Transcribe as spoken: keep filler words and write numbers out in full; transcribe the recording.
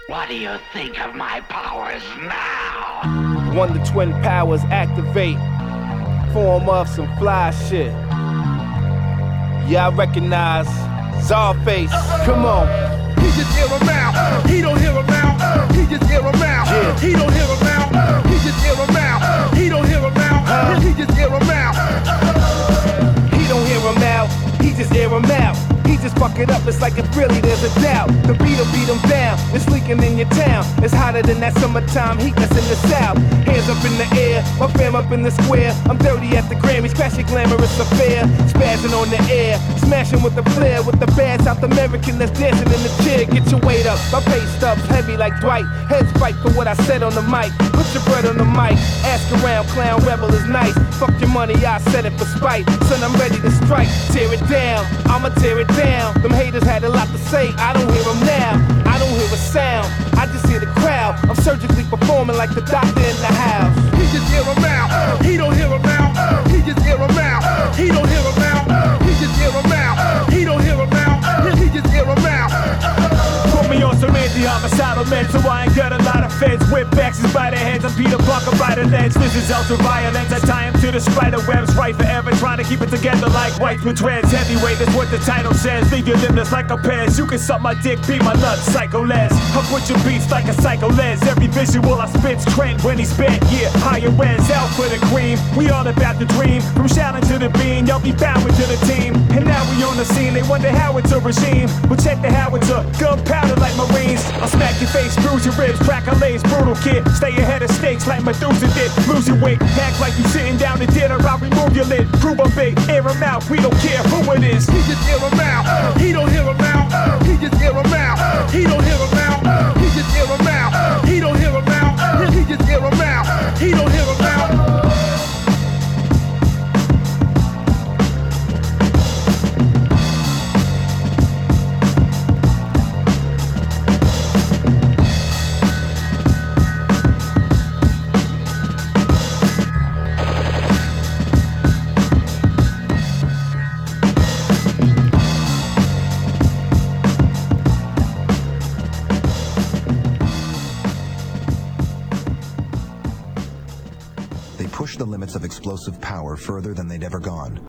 What do you think of my powers now? One to twin powers activate. Form of some fly shit. Yeah, I recognize Czarface. Come on. He just hear him out. He don't hear him out. He just hear him out. Yeah. He don't hear him out. He just hear him out. He don't hear him out. He just hear him out. He don't hear him out. He just hear him out. He just fuck it up, it's like if really there's a doubt. The beat'll beat him down, it's leaking in your town. It's hotter than that summertime heat that's in the south. Hands up in the air, my fam up in the square. I'm dirty at the Grammys, crashing glamorous affair. Spazzing on the air, smashing with the flair. With the bad South American that's dancing in the chair. Get your weight up, my pay stubs heavy like Dwight. Heads fight for what I said on the mic. Put your bread on the mic, ask around, clown rebel is nice. Fuck your money, I said it for spite. Son, I'm ready to strike, tear it down, I'ma tear it down. Them haters had a lot to say, I don't hear them now. I don't hear a sound, I just hear the crowd. I'm surgically performing like the doctor in the house. He just hear him out. He don't hear him out. He just hear him out. He don't hear him out. He just hear him out. He don't hear him out. He just hear him out. Put me on some anti-homicidal meds, so I ain't got a lot of feds. Whip axes by the heads, I'm Peter Parker by the legs. This is ultra violence, I tie him to the spider webs. Right forever, trying to keep it together like white with dreads. Heavyweight, that's what the title says. Leave your limbless like a pez. You can suck my dick, be my nuts, psycho les. I put your beats like a psycho les. Every visual I spit's trend when he's bent. Yeah, higher ends, out for the cream. We all about the dream. From shouting to the beam, y'all be bowing to the team. And now we on the scene, they wonder how it's a regime. Well, check the howitzer, gunpowder like Marines. I'll smack your face, bruise your ribs, crack a lace, brutal kid. Stay ahead of stakes like Methuselah did. Lose your weight, act like you sitting down to dinner. I'll remove your lid, prove I'm big, air him out. We don't care who it is. He just hear him out. He don't hear him out. He just hear him out. He don't hear him out. He just hear him out. He don't hear him out. He just hear him out. He don't hear him out. They pushed the limits of explosive power further than they'd ever gone.